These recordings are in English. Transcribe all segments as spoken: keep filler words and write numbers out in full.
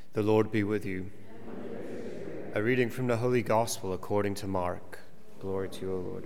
The Lord be with you. A reading from the Holy Gospel according to Mark. Glory to you, O Lord.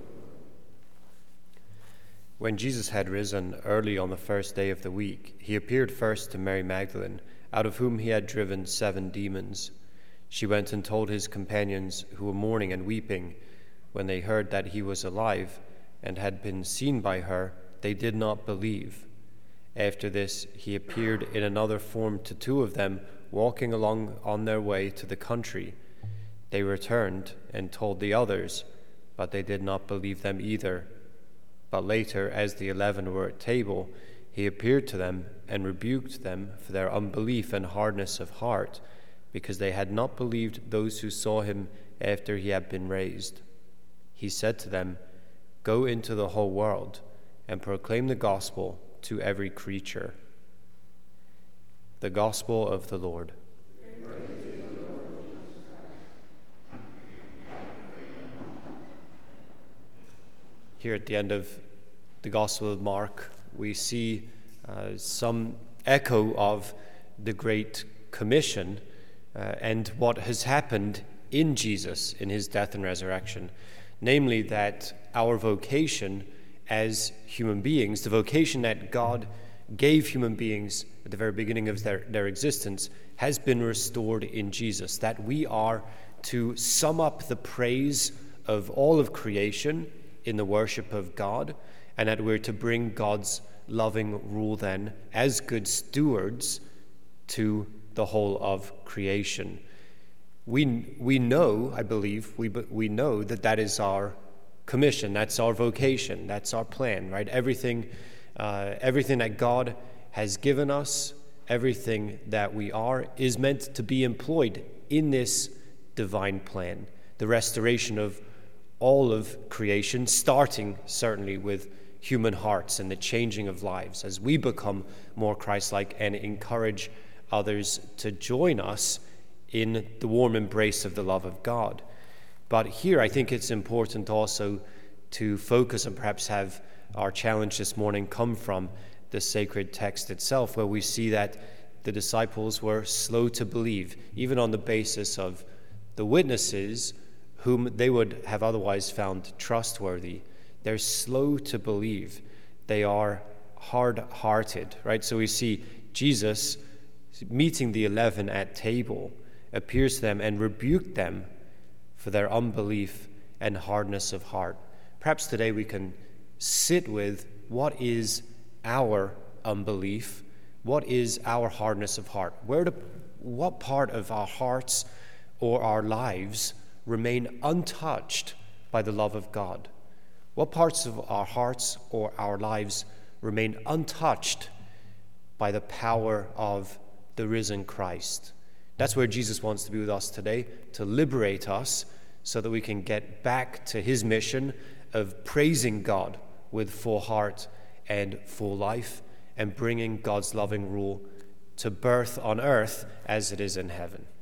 When Jesus had risen early on the first day of the week, he appeared first to Mary Magdalene, out of whom he had driven seven demons. She went and told his companions, who were mourning and weeping. When they heard that he was alive and had been seen by her, they did not believe. After this, he appeared in another form to two of them, walking along on their way to the country. They returned and told the others, but they did not believe them either. But later, as the eleven were at table, he appeared to them and rebuked them for their unbelief and hardness of heart, because they had not believed those who saw him after he had been raised. He said to them, "Go into the whole world and proclaim the gospel to every creature." The Gospel of the Lord. Here at the end of the Gospel of Mark, we see uh, some echo of the Great Commission uh, and what has happened in Jesus in his death and resurrection, namely that our vocation as human beings, the vocation that God gave human beings at the very beginning of their, their existence, has been restored in Jesus, that we are to sum up the praise of all of creation in the worship of God, and that we're to bring God's loving rule then as good stewards to the whole of creation. We we know, I believe, we we know that that is our commission, that's our vocation, that's our plan, right? Everything, uh, everything that God has given us, everything that we are, is meant to be employed in this divine plan, the restoration of all of creation, starting certainly with human hearts and the changing of lives as we become more Christ-like and encourage others to join us in the warm embrace of the love of God. But here I think it's important also to focus and perhaps have our challenge this morning come from the sacred text itself, where we see that the disciples were slow to believe, even on the basis of the witnesses whom they would have otherwise found trustworthy. They're slow to believe. They are hard-hearted, right? So we see Jesus meeting the eleven at table, appears to them and rebuked them for their unbelief and hardness of heart. Perhaps today we can sit with what is our unbelief, what is our hardness of heart, where do, what part of our hearts or our lives remain untouched by the love of God? What parts of our hearts or our lives remain untouched by the power of the risen Christ? That's where Jesus wants to be with us today, to liberate us so that we can get back to his mission of praising God with full heart and full life and bringing God's loving rule to birth on earth as it is in heaven.